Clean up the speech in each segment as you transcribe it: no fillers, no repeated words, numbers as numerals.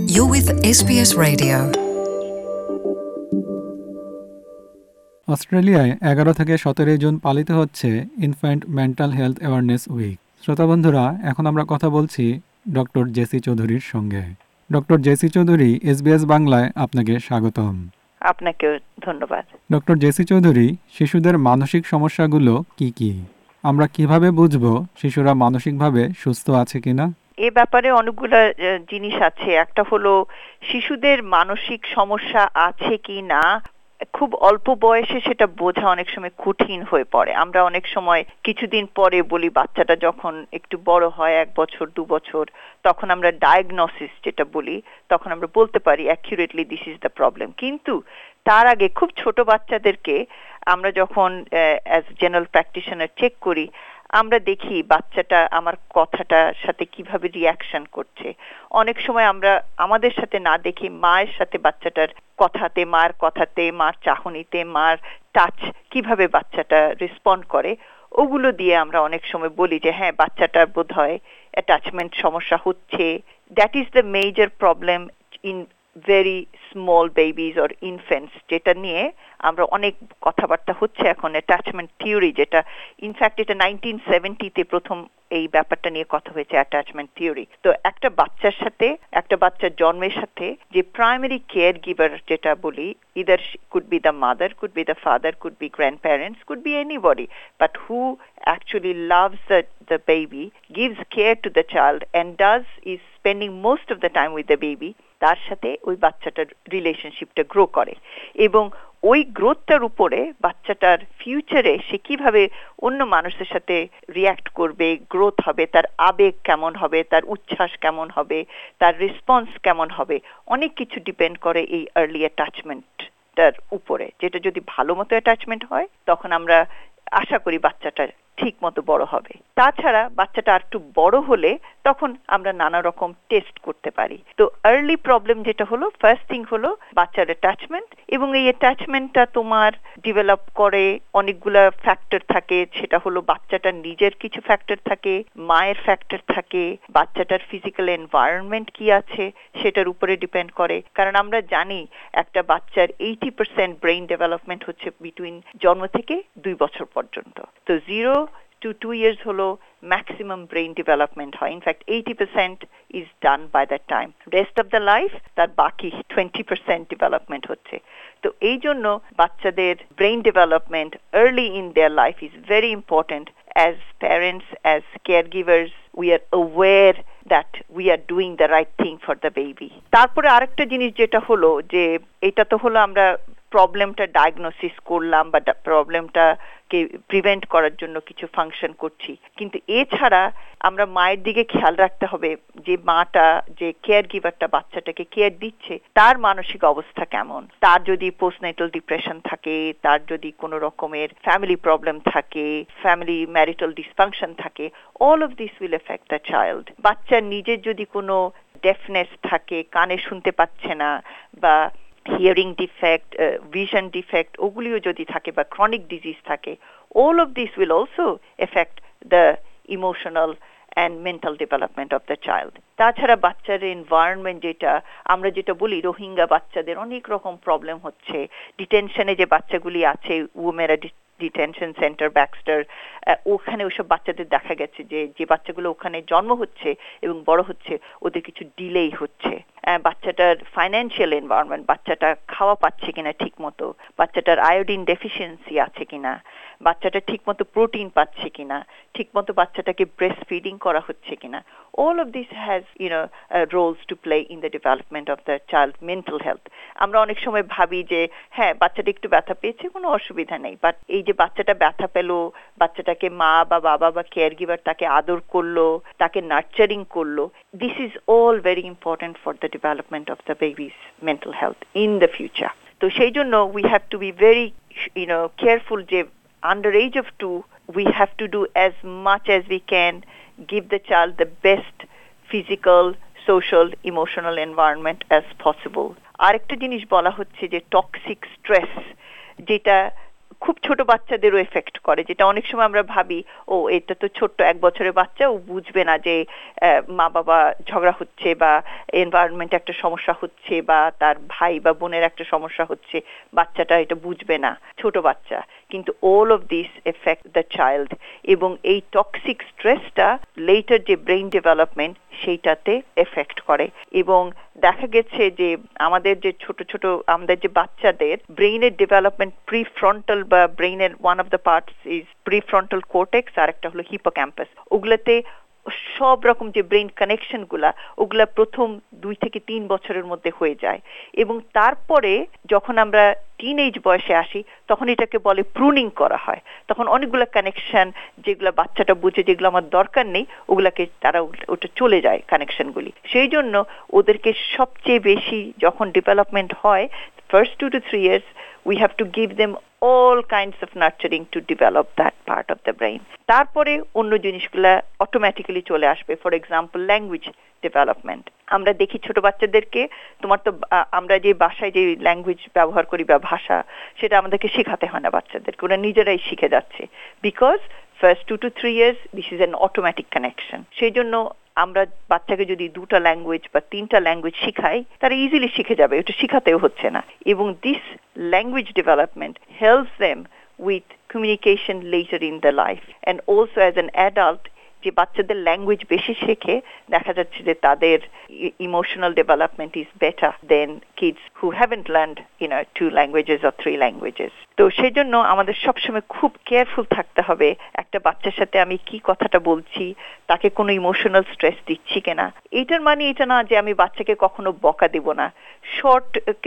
You're with SBS Radio. অস্ট্রেলিয়ায় 11 থেকে 17 June পালিত হচ্ছে infant mental health awareness week. শ্রোতা বন্ধুরা, এখন আমরা কথা বলছি ডক্টর জেসি চৌধুরীর সঙ্গে। ডক্টর জেসি চৌধুরী, SBS বাংলায় আপনাকে স্বাগতম। আপনাকেও ধন্যবাদ। ডক্টর জেসি চৌধুরী, শিশুদের মানসিক সমস্যাগুলো কি কি? আমরা কিভাবে বুঝবো শিশুরা মানসিকভাবে সুস্থ আছে কিনা? এ ব্যাপারে অনেকগুলো জিনিস আছে। একটা হলো শিশুদের মানসিক সমস্যা আছে কি না খুব অল্প বয়সে সেটা বোঝা অনেক সময় কঠিন হয়ে পড়ে। আমরা অনেক সময় কিছুদিন পরে বলি বাচ্চাটা যখন একটু বড় হয় 1 বছর 2 বছর, তখন আমরা ডায়াগনোসিস যেটা বলি, তখন আমরা বলতে পারি accurately this is the problem. কিন্তু তার আগে খুব ছোট বাচ্চাদেরকে আমরা যখন অ্যাজ জেনারেল প্র্যাকটিশনার চেক করি, আমরা দেখি বাচ্চাটা আমার কথাটার সাথে কিভাবে রিয়াকশন করছে। অনেক সময় আমরা আমাদের সাথে না দেখি মায়ের সাথে বাচ্চাটার কথাতে, মার কথাতে, মার চাহনিতে, মার টাচ কিভাবে বাচ্চাটা রেসপন্ড করে, ওগুলো দিয়ে আমরা অনেক সময় বলি যে হ্যাঁ, বাচ্চাটার বোধহয় অ্যাটাচমেন্ট সমস্যা হচ্ছে। That is the major problem in very small babies or infants, যেটা নিয়ে আমরা অনেক কথাবার্তা হচ্ছে এখন, অ্যাটাচমেন্ট থিওরি, যেটা ইনফ্যাক্ট এটা 1970-তে প্রথম এই ব্যাপারটা নিয়ে কথা হয়েছে, অ্যাটাচমেন্ট থিওরি। তো একটা বাচ্চার সাথে, একটা বাচ্চার জন্মের সাথে যে প্রাইমারি কেয়ার গিভার যেটা বলি, either could be the mother, could be the father, could be grandparents, could be anybody, but who actually loves the baby, gives care to the child and is spending most of the time with the baby, তার সাথে ওই বাচ্চাটার রিলেশনশিপটা grow করে। এবং ওই গ্রোথটার উপরে বাচ্চাটার ফিউচারে সে কিভাবে অন্য মানুষের সাথে রিয়্যাক্ট করবে, গ্রোথ হবে, তার আবেগ কেমন হবে, তার উচ্ছ্বাস কেমন হবে, তার রেসপন্স কেমন হবে, অনেক কিছু ডিপেন্ড করে এই আর্লি অ্যাটাচমেন্টটার উপরে। যেটা যদি ভালো মতো অ্যাটাচমেন্ট হয়, তখন আমরা আশা করি বাচ্চাটা ঠিক মতো বড় হবে। তাছাড়া বাচ্চাটা আর একটু বড় হলে তখন আমরা নানা রকম টেস্ট করতে পারি। তো আর্লি প্রবলেম যেটা হলো, ফার্স্ট থিং হলো বাচ্চার অ্যাটাচমেন্ট, এবং এই অ্যাটাচমেন্টটা তোমার ডেভেলপ করে অনেকগুলা ফ্যাক্টর থাকে। সেটা হলো বাচ্চাটার নিজের কিছু ফ্যাক্টর থাকে, মায়ের ফ্যাক্টর থাকে, বাচ্চাটার ফিজিক্যাল এনভায়রনমেন্ট কি আছে সেটার উপরে ডিপেন্ড করে। কারণ আমরা জানি একটা বাচ্চার 80% ব্রেইন ডেভেলপমেন্ট হচ্ছে বিটুইন জন্ম থেকে 2 বছর পর্যন্ত। তো 0 to 2 years হলো ম্যাক্সিমাম ব্রেইন ডেভেলপমেন্ট হয়। In fact 80% is done by that time. Rest of the life তার বাকি 20% ডেভেলপমেন্ট হচ্ছে। তো এই জন্য বাচ্চাদের brain development early in their life is very important. As parents, as caregivers, we are aware that we are doing the right thing for the baby. তারপরে আরেকটা জিনিস যেটা হলো যে এটা তো হলো আমরা প্রবলেমটা ডায়াগনোসিস করলাম বা প্রবলেমটাকে প্রিভেন্ট করার জন্য কিছু ফাংশন করছি, কিন্তু এছাড়া আমরা মায়ের দিকে খেয়াল রাখতে হবে যে মাটা, যে কেয়ার গিভারটা বাচ্চাটাকে কেয়ার দিচ্ছে, তার মানসিক অবস্থা কেমন। তার যদি পোস্টনেটাল ডিপ্রেশন থাকে, তার যদি কোনো রকমের ফ্যামিলি প্রবলেম থাকে, ফ্যামিলি ম্যারিটাল ডিসফাংশন থাকে, all of this will affect the child. বাচ্চার নিজের যদি কোনো ডেফনেস থাকে, কানে শুনতে পাচ্ছে না, বা হিয়ারিং ডিফেক্ট, ভিশন ডিফেক্ট, ওগুলিও যদি থাকে, বা ক্রনিক ডিজিজ থাকে, all of this will also affect the emotional and mental development of the child. তাছাড়া বাচ্চার এনভায়রনমেন্ট, যেটা আমরা যেটা বলি রোহিঙ্গা বাচ্চাদের অনেক রকম প্রবলেম হচ্ছে, ডিটেনশনে যে বাচ্চাগুলি আছে, উমেরা ডিটেনশন সেন্টার ব্যাক্সটার, ওখানে ওসব বাচ্চাদের দেখা গেছে যে বাচ্চাগুলো ওখানে জন্ম হচ্ছে এবং বড় হচ্ছে, ওদের কিছু ডিলেই হচ্ছে। বাচ্চাটার ফাইন্যান্সিয়াল এনভায়রনমেন্ট, বাচ্চাটা খাওয়া পাচ্ছে কিনা ঠিক মতো, বাচ্চাটার আয়োডিন ডেফিসিয়েন্সি আছে কিনা, বাচ্চাটা ঠিক মতো প্রোটিন পাচ্ছে কিনা, ঠিক মতো বাচ্চাটাকে ব্রেস্ট ফিডিং করা হচ্ছে কিনা, all of this has roles to play in the development of the child mental health. আমরা অনেক সময় ভাবি যে হ্যাঁ, বাচ্চাটা একটু ব্যথা পেয়েছে, কোনো অসুবিধা নেই, বাট এই যে বাচ্চাটা ব্যথা পেলো, বাচ্চাটাকে মা বা বাবা বা কেয়ার গিভার তাকে আদর করলো, তাকে নার্চারিং করলো, this is all very important for the development of the baby's mental health in the future. তো সেই জন্য we have to be very careful যে under age of 2 we have to do as much as we can, give the child the best physical, social, emotional environment as possible. আরেকটা জিনিস বলা হচ্ছে যে toxic stress, যেটা খুব ছোট বাচ্চাদেরও এফেক্ট করে, যেটা অনেক সময় আমরা ভাবি ও এটা তো ছোট্ট 1 বছরের বাচ্চা, ও বুঝবে না যে মা বাবা ঝগড়া হচ্ছে বা এনভায়রনমেন্ট একটা সমস্যা হচ্ছে বা তার ভাই বা বোনের একটা সমস্যা হচ্ছে, বাচ্চাটা এটা বুঝবে না, ছোট বাচ্চা। কিন্তু all of this affect the child, এবং এই টক্সিক স্ট্রেসটা লেটার যে ব্রেইন ডেভেলপমেন্ট সেইটাতে এফেক্ট করে। এবং দেখা গেছে যে আমাদের যে ছোট ছোট আমাদের যে বাচ্চাদের ব্রেইনের ডেভেলপমেন্ট প্রিফ্রন্টাল বা ব্রেইনের one of the parts is prefrontal cortex, আর একটা হলো হিপোক্যাম্পাস। ওগুলাতে সব রকম যে ব্রেইন কানেকশন ওগুলা প্রথম 2 থেকে 3 বছরের মধ্যে হয়ে যায়, এবং তারপরে যখন আমরা টিনেজ বয়সে আসি তখন এটাকে বলে প্রুনিং করা হয়। তখন অনেকগুলো কানেকশন যেগুলো বাচ্চাটা বুঝে যেগুলো আমার দরকার নেই ওগুলাকে তারা ওটা চলে যায় কানেকশনগুলি। সেই জন্য ওদেরকে সবচেয়ে বেশি যখন ডেভেলপমেন্ট হয় first 2 to 3 years we have to give them all kinds of nurturing to develop that part of the brain. তারপরে অন্য জিনিসগুলা অটোমেটিক্যালি চলে আসবে। ফর এক্সাম্পল ল্যাঙ্গুয়েজ ডেভেলপমেন্ট, আমরা দেখি ছোট বাচ্চাদেরকে, তোমার তো আমরা যে বাসায় যে ল্যাঙ্গুয়েজ ব্যবহার করি বা ভাষা, সেটা আমাদেরকে শেখাতে হয় না বাচ্চাদেরকে, ওরা নিজেরাই শিখে যাচ্ছে। Because first 2 to 3 years this is an automatic connection. সেই জন্য আমরা বাচ্চাকে যদি 2টা ল্যাঙ্গুয়েজ বা 3টা ল্যাঙ্গুয়েজ শিখাই তারা ইজিলি শিখে যাবে, ওটা শিখাতেও হচ্ছে না। এবং this language development helps them with communication later in the life, and also as an adult যে বাচ্চাদের ল্যাঙ্গুয়েজ বেশি শেখে দেখা যাচ্ছে যে তাদের emotional development is better than kids who haven't learned 2 languages or 3 languages. তো সেই জন্য আমাদের সবসময় খুব কেয়ারফুল থাকতে হবে একটা বাচ্চার সাথে আমি কি কথাটা বলছি, তাকে কোনো ইমোশনাল স্ট্রেস দিচ্ছি কিনা। এটার মানে এটা না যে আমি বাচ্চাকে কখনো বকা দেব না। শর্ট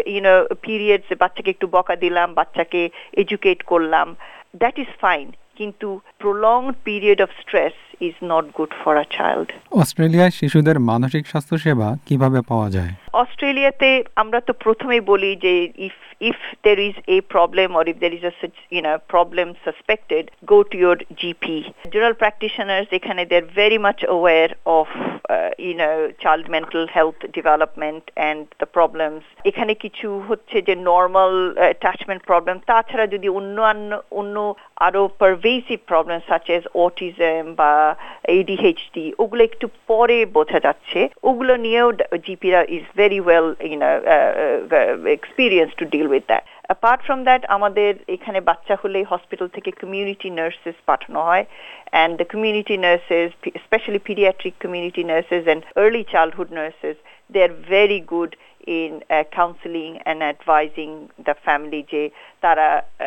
পিরিয়ডস বাচ্চাকে একটু বকা দিলাম, বাচ্চাকে এডুকেট করলাম, দ্যাট ইজ ফাইন, কিন্তু prolonged period of stress is not good for a child. অস্ট্রেলিয়ায় শিশুদের মানসিক স্বাস্থ্য সেবা কিভাবে পাওয়া যায়? অস্ট্রেলিয়াতে আমরা তো প্রথমেই বলি যে if there is a problem or if there is a problem suspected, go to your GP. General practitioners ekhane they're very much aware of child mental health development and the problems. এখানে কিছু হচ্ছে যে normal attachment problem, তাছাড়া যদি অন্য আরো pervasive problem such as autism বা ADHD ওগুলো একটু পরে বোঝা যাচ্ছে, ওগুলো নিয়েও জিপিরা is very well experienced to deal with that. Apart from that আমাদের এখানে বাচ্চা হলে হসপিটাল থেকে কমিউনিটি নার্সেস পাঠানো হয়, and the community nurses, especially pediatric community nurses and early childhood nurses, they are very good in counseling and advising the family যে তারা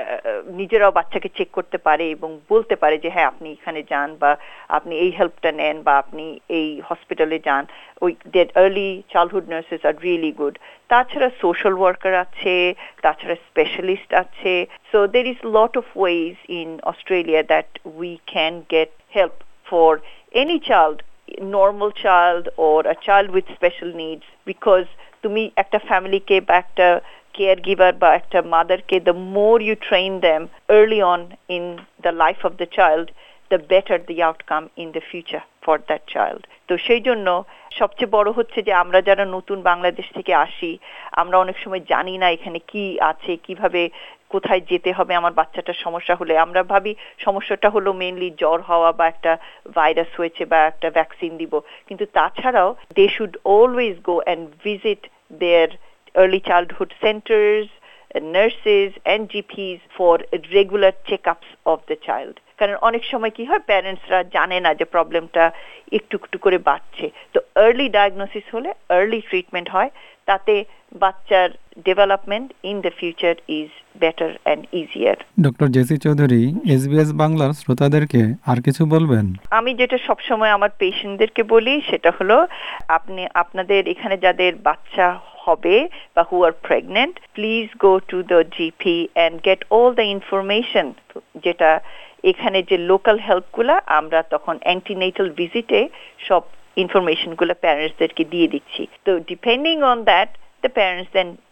নিজেরাও বাচ্চাকে চেক করতে পারে এবং বলতে পারে যে হ্যাঁ আপনি এখানে যান বা আপনি এই হেল্পটা নেন বা আপনি এই হসপিটালে যান। ওই that early childhood nurses are really good. তাছাড়া সোশ্যাল ওয়ার্কার আছে, তাছাড়া স্পেশালিস্ট আছে। So there is a lot of ways in Australia that we can get help for any child, normal child or a child with special needs, because তুমি একটা ফ্যামিলিকে বা একটা care giver বা একটা মাদারকে the more you train them early on in the life of the child, the better the outcome in the future for that child. তো সেই জন্য সবচেয়ে বড় হচ্ছে যে আমরা যারা নতুন বাংলাদেশ থেকে আসি আমরা অনেক সময় জানি না এখানে কি আছে, কিভাবে কোথায় যেতে হবে। আমার বাচ্চাটার সমস্যা হলে আমরা ভাবি সমস্যাটা হলো মেইনলি জ্বর হওয়া বা একটা ভাইরাস হয়েছে বা একটা ভ্যাকসিন দিব, কিন্তু তাছাড়াও they should always go and visit their early childhood centers, nurses and GPs for regular checkups of the child. কারণ অনেক সময় কি হয় প্যারেন্টসরা জানে না যে প্রবলেমটা একটু একটু করে বাড়ছে, তো আর্লি ডায়াগনোসিস হলে আর্লি ট্রিটমেন্ট হয়, তাতে বাচ্চার development in the future is better and easier. Doctor JC Chowdhury, SBS বাংলার শ্রোতাদেরকে আর কিছু বলবেন? আমি যেটা সবসময় আমার পেশেন্টদেরকে বলি সেটা হলো আপনি আপনাদের এখানে যাদের বাচ্চা হবে বা who are pregnant, please go to the GP and get all the information, যেটা এখানে যে লোকাল হেল্পগুলা আমরা তখন অ্যান্টিনেটাল ভিজিটে সব ইনফরমেশনগুলো প্যারেন্টসদেরকে দিয়ে দিচ্ছি। তো depending on that the parents then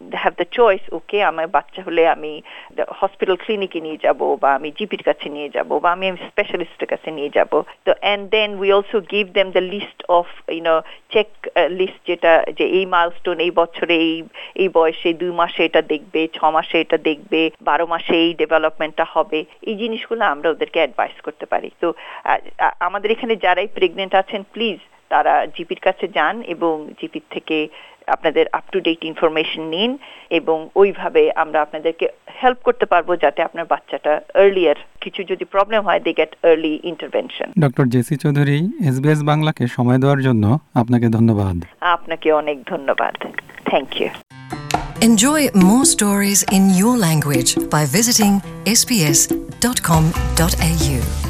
have the choice, okay, আমার বাচ্চা হলে আমি হসপিটাল ক্লিনিকে নিয়ে যাব, বা আমি জিপির কাছে নিয়ে যাব, বা আমি স্পেশালিস্টের কাছে নিয়ে যাব। তো and then we also give them the list of check list, যেটা যে এই মাইলস্টোন এই বছরে এই বয়সে 2 মাসে এটা দেখবে, 6 মাসে এটা দেখবে, 12 মাসে এই ডেভেলপমেন্টটা হবে। এই জিনিসগুলো আমরা ওদেরকে অ্যাডভাইস করতে পারি। তো আমাদের এখানে যারাই প্রেগনেন্ট আছেন, প্লিজ তারা জিপির কাছে যান এবং জিপির থেকে আপনাদের আপ টু ডেট ইনফরমেশন নিন, এবং ওইভাবে আমরা আপনাদেরকে হেল্প করতে পারবো যাতে আপনার বাচ্চাটা আর্লিয়ার কিছু যদি প্রবলেম হয় they get early intervention. Doctor JC Chowdhury, SBS বাংলাকে সময় দেওয়ার জন্য আপনাকে ধন্যবাদ। আপনাকে অনেক ধন্যবাদ। Thank you. Enjoy more stories in your language by visiting sbs.com.au.